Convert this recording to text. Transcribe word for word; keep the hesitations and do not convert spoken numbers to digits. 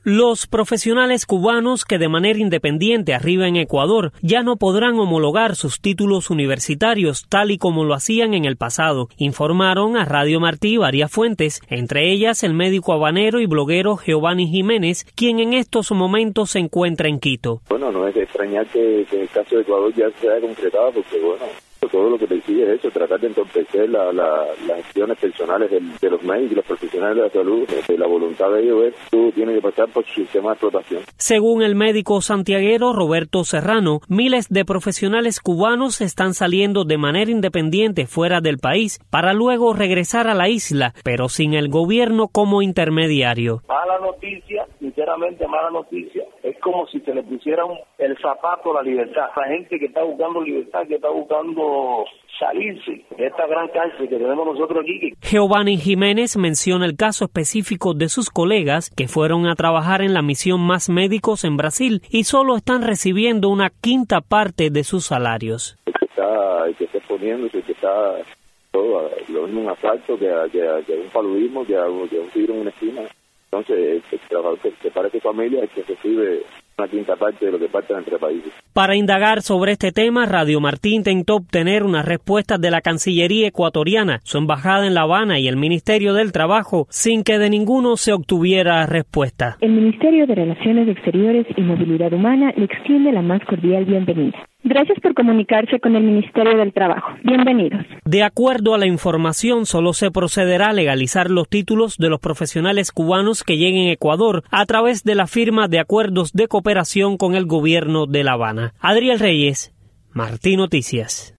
Los profesionales cubanos que de manera independiente arriban en Ecuador ya no podrán homologar sus títulos universitarios tal y como lo hacían en el pasado, informaron a Radio Martí varias fuentes, entre ellas el médico habanero y bloguero Giovanni Jiménez, quien en estos momentos se encuentra en Quito. Bueno, no es de extrañar que, que el caso de Ecuador ya se haya concretado, porque bueno, todo lo que persigue es eso, tratar de entorpecer la, la, las gestiones personales del, de los médicos y los profesionales de la salud. Eh, la voluntad de ellos es que tú tienes que pasar por su sistema de explotación. Según el médico santiaguero Roberto Serrano, miles de profesionales cubanos están saliendo de manera independiente fuera del país para luego regresar a la isla, pero sin el gobierno como intermediario. Mala noticia, sinceramente mala noticia. Es como si se le pusieran el zapato a la libertad. La gente que está buscando libertad, que está buscando salirse de esta gran cárcel que tenemos nosotros aquí. Giovanni Jiménez menciona el caso específico de sus colegas que fueron a trabajar en la misión Más Médicos en Brasil y solo están recibiendo una quinta parte de sus salarios. El que está, el que está exponiéndose, el que está todo, lo mismo un asalto que, que, que un paludismo, que, que un tiro en una esquina. Entonces, el trabajador que se parece familia es que recibe una quinta parte de lo que parte entre países. Para indagar sobre este tema, Radio Martí intentó obtener una respuesta de la Cancillería ecuatoriana, su embajada en La Habana y el Ministerio del Trabajo, sin que de ninguno se obtuviera respuesta. El Ministerio de Relaciones Exteriores y Movilidad Humana le extiende la más cordial bienvenida. Gracias por comunicarse con el Ministerio del Trabajo. Bienvenidos. De acuerdo a la información, solo se procederá a legalizar los títulos de los profesionales cubanos que lleguen a Ecuador a través de la firma de acuerdos de cooperación con el gobierno de La Habana. Adriel Reyes, Martí Noticias.